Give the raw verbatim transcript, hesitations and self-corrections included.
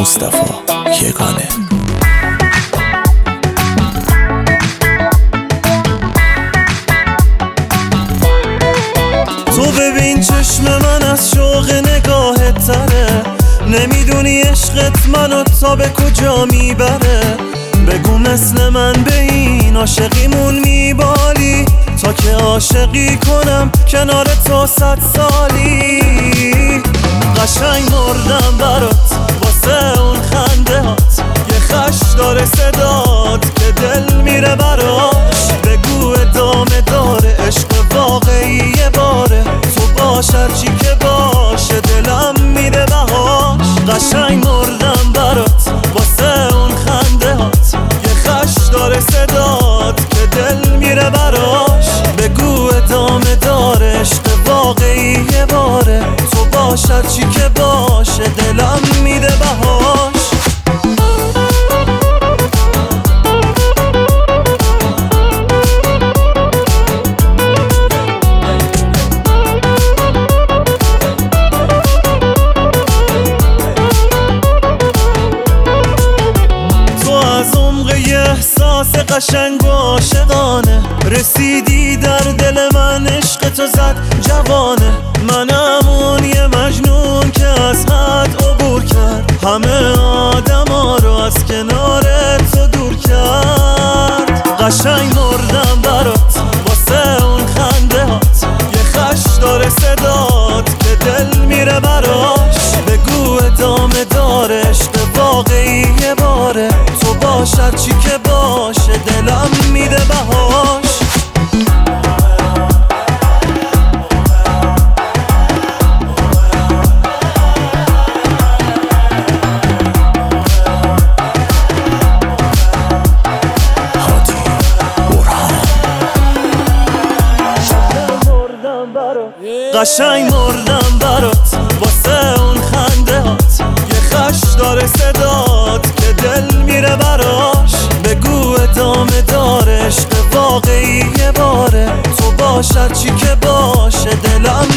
مصطفی یگانه. تو ببین چشم من از شوق نگاهت تره، نمیدونی عشقت منو تا به کجا میبره. بگو مثل من به این عاشقیمون میبالی، تا که عاشقی کنم کنار تو صد سالی. قشنگ مردم برات واسه اون خنده هات، یه خش داره صدات که دل میره براش. بگو ادامه داره عشق واقعی یه باره، تو باش هرچی که باشه دلم میده بهاش. قشنگ مردم برات واسه اون خنده هات، یه خش داره صدات که دل میره براش. بگو ادامه داره عشق واقعی یه باره، تو باش هرچی که باشه دلم میده بهاش. احساس قشنگ و عاشقانه، رسیدی در دل من، عشق تو زد جوانه. منم اون یه مجنون که از حد عبور کرد، همه آدما رو از کنار تو دور کرد. قشنگ مردم برات واسه اون خنده هات، یه خش داره صدات که دل میره براش. بگو ادامه داره عشق واقعی یه باره، تو باش هرچی که باشه دلم میده بهاش. قشنگ مردم برات واسه اون خنده هات، یه خش داره صدات که دل میره براش. بگو ادامه داره عشق واقعی یه باره، تو باش هرچی که باشه دلم